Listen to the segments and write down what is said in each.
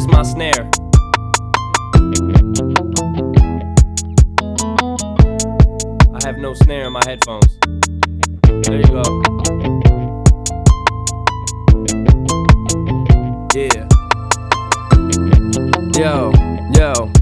my snare. I have no snare in my headphones. There you go. Yeah. Yo.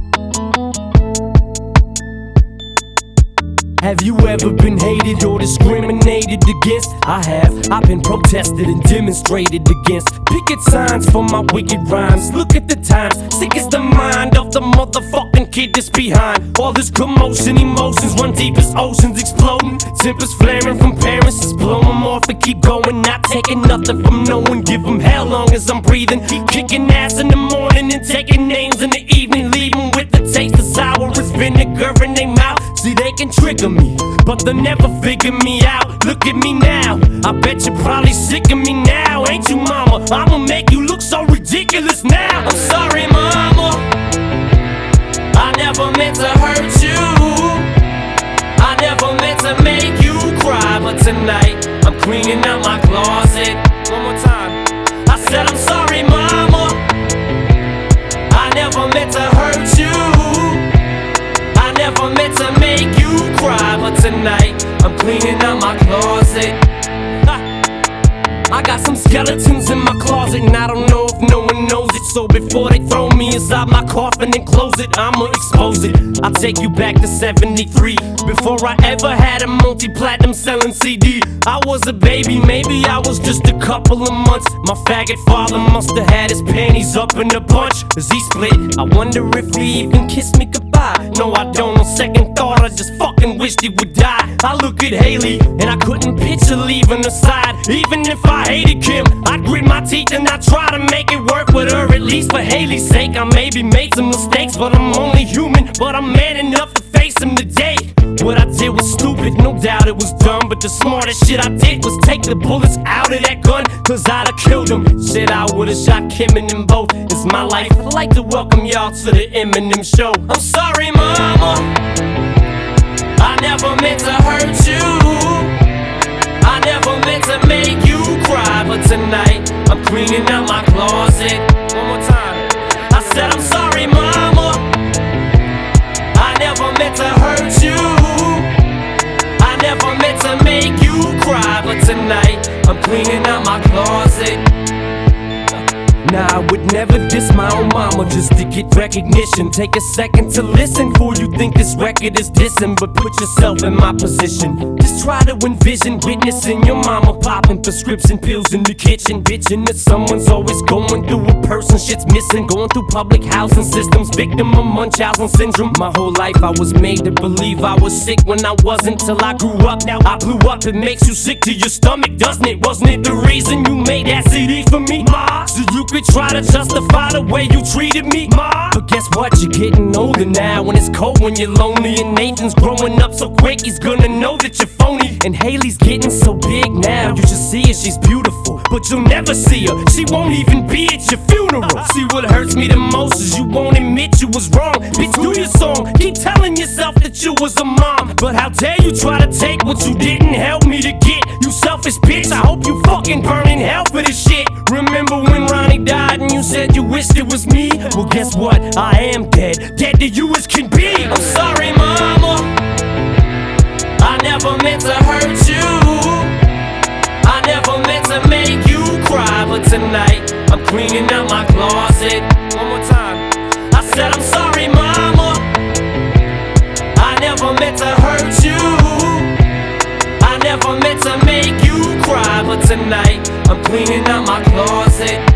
Have you ever been hated or discriminated against? I have. I've been protested and demonstrated against. Picket signs for my wicked rhymes. Look at the times. Sick is the mind of the motherfucking kid that's behind. All this commotion, emotions run deep as oceans exploding. Tempers flaring from parents, just blow them off and keep going. Not taking nothing from no one. Give them hell long as I'm breathing. Keep kicking ass in the morning and taking names in the evening. Leaving with the taste of sour as vinegar in their mouth. See, they can trigger me, but they'll never figure me out. Look at me now, I bet you're probably sick of me now. Ain't you, mama? I'ma make you look so ridiculous now. I'm sorry, mama, I never meant to hurt you. I never meant to make you cry. But tonight, I'm cleaning out my closet. One more time. I said I'm sorry, mama, I never meant to hurt you. I never meant to make you cry, but tonight I'm cleaning out my closet. I got some skeletons in my closet, and I don't know if no one knows it. So before they throw me inside my coffin and close it, I'ma expose it. I'll take you back to 73, before I ever had a multi-platinum selling CD. I was a baby, maybe I was just a couple of months. My faggot father must have had his panties up in a bunch. As he split, I wonder if he even kissed me goodbye. No, I don't. On second thought, I just fucking wished he would die. I look at Haley, and I couldn't picture leaving her side. Even if I hated Kim, I'd grit my teeth and I'd try to make it work with her. At least for Haley's sake, I maybe made some mistakes, but I'm only human. But I'm man enough to face them today. What I did was stupid, no doubt it was dumb, but the smartest shit I did was take the bullets out of that gun, cause I'd have killed him. Shit, I would've shot Kim and them both. It's my life. I'd like to welcome y'all to the Eminem show. I'm sorry, mama, I never meant to hurt you. I never meant to make you cry, but tonight I'm cleaning out my closet. One more time. I said I'm sorry, mama, I never meant to hurt you. I never meant to make you cry, but tonight I'm cleaning out my closet. Nah, I would never diss my own mama just to get recognition. Take a second to listen before you think this record is dissing. But put yourself in my position. Just try to envision witnessing your mama popping prescription pills in the kitchen, bitching that someone's always going through a person shit's missing. Going through public housing systems, victim of Munchausen syndrome. My whole life I was made to believe I was sick when I wasn't, till I grew up. Now I blew up. It makes you sick to your stomach, doesn't it? Wasn't it the reason you made that CD for me, ma? So you could try to justify the way you treated me, ma. But guess what? You're getting older now, when it's cold, when you're lonely. And Nathan's growing up so quick, he's gonna know that you're phony. And Haley's getting so big now, you should see her, she's beautiful, but you'll never see her. She won't even be at your funeral. See, what hurts me the most is you won't admit you was wrong. Bitch, do your song, keep telling yourself that you was a mom. But how dare you try to take what you didn't help me to get, you selfish bitch. I hope you fucking burn in hell for this shit. Remember when Ronnie died and you said you wished it was me? Well, guess what? I am dead, dead to you as can be. I'm sorry, mama, I never meant to hurt you. I never meant to make you cry, but tonight I'm cleaning out my closet. One more time. I said I'm sorry, mama, I never meant to hurt you. I never meant to make you cry, but tonight I'm cleaning out my closet.